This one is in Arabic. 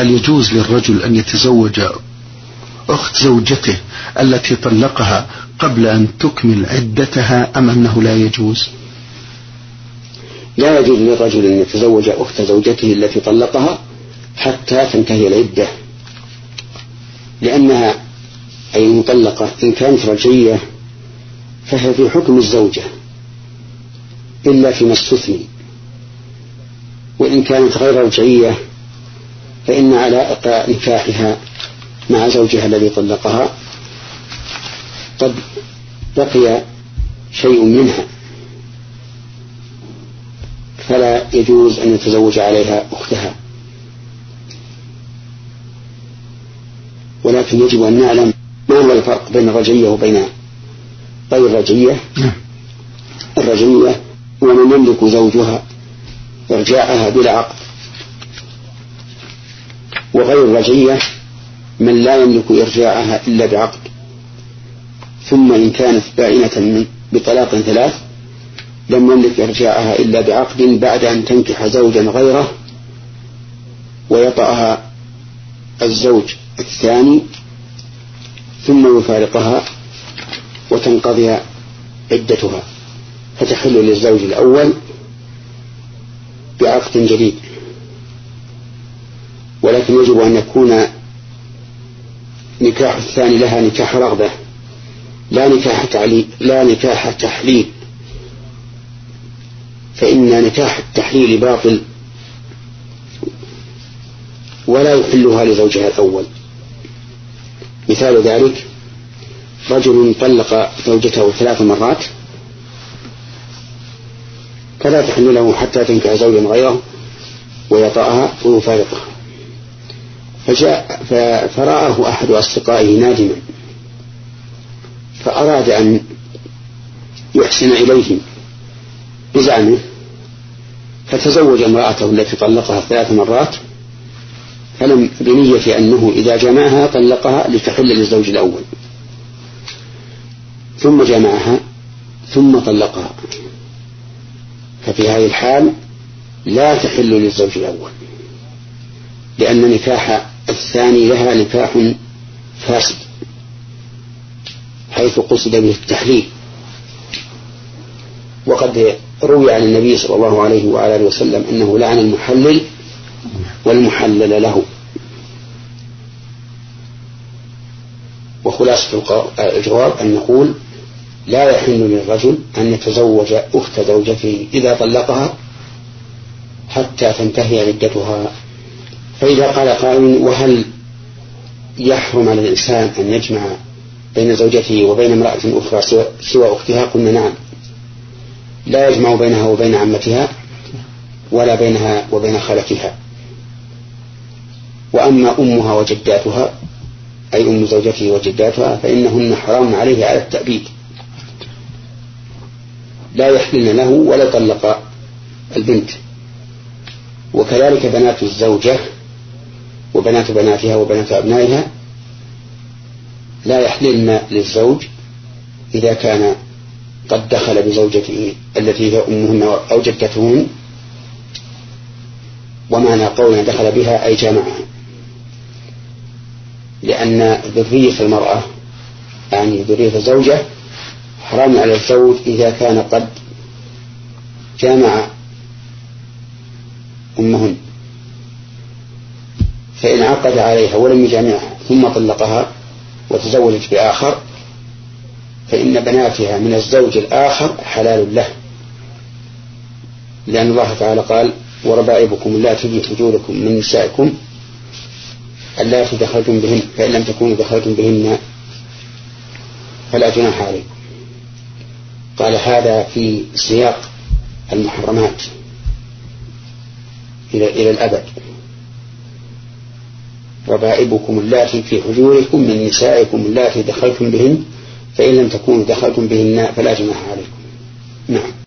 هل يجوز للرجل أن يتزوج أخت زوجته التي طلقها قبل أن تكمل عدتها أم أنه لا يجوز؟ لا يجوز للرجل أن يتزوج أخت زوجته التي طلقها حتى تنتهي العدة، لأنها أي المطلقة إن كانت رجعية فهي في حكم الزوجة إلا فيما استثني، وإن كانت غير رجعية فإن علاقة نكاحها مع زوجها الذي طلقها قد بقي شيء منها، فلا يجوز أن يتزوج عليها أختها. ولكن يجب أن نعلم ما هو الفرق بين الرجعية وبين غير الرجعية. الرجعية هو من يملك زوجها إرجاعها بلا عقد، وغير الرجعية من لا يملك إرجاعها إلا بعقد، ثم إن كانت بائنة بطلاق 3 لم يملك إرجاعها إلا بعقد بعد أن تنكح زوجا غيره ويطأها الزوج الثاني ثم يفارقها وتنقضي عدتها، فتحل للزوج الأول بعقد جديد. ولكن يجب أن يكون نكاح الثاني لها نكاح رغبة لا نكاح تحليل، فإن نكاح التحليل باطل ولا يحلها لزوجها الأول. مثال ذلك رجل طلق زوجته 3 مرات فلا تحل له حتى تنكح زوجا غيره ويطأها ويفارقها، فرآه أحد أصدقائه نادما فأراد أن يحسن إليهم بزعمه، فتزوج امرأته التي طلقها 3 مرات فلم بنية أنه إذا جمعها طلقها لتحل للزوج الأول، ثم جمعها ثم طلقها، ففي هذه الحال لا تحل للزوج الأول، لأن نكاح الثاني لها نكاح فاسد حيث قصد به التحليل. وقد روي عن النبي صلى الله عليه وآله وسلم أنه لعن المحلل والمحلل له. وخلاصة الجواب أن نقول لا يحل للرجل أن يتزوج أخت زوجته إذا طلقها حتى تنتهي عدتها. فإذا قال قائل وهل يحرم على الإنسان أن يجمع بين زوجته وبين امرأة أخرى سوى أختها؟ قلنا نعم، لا يجمع بينها وبين عمتها ولا بينها وبين خالتها. وأما أمها وجداتها أي أم زوجته وجداتها فإنهن حرام عليه على التأبيد، لا يحلن له ولا طلق البنت. وكذلك بنات الزوجة وبنات بناتها وبنات أبنائها لا يحللن للزوج إذا كان قد دخل بزوجته التي هي أمهن أو جدتهن، ومعنى قولنا دخل بها أي جامعها، لأن ذرية المرأة يعني ذرية الزوجة حرام على الزوج إذا كان قد جامع أمهن، فإن عقد عليها ولم يجامعها ثم طلقها وتزوجت بآخر فإن بناتها من الزوج الآخر حلال له، لأن الله تعالى قال وربائبكم اللاتي في حجوركم من نسائكم اللاتي دخلتم بهن فإن لم تكونوا دخلتم بهن فلا جناح عليكم. قال هذا في سياق المحرمات إلى الأبد. ربائبكم اللاتي في حجوركم من نسائكم اللاتي دخلتم بهن فإن لم تكونوا دخلتم بهن فلا جناح عليكم. نعم.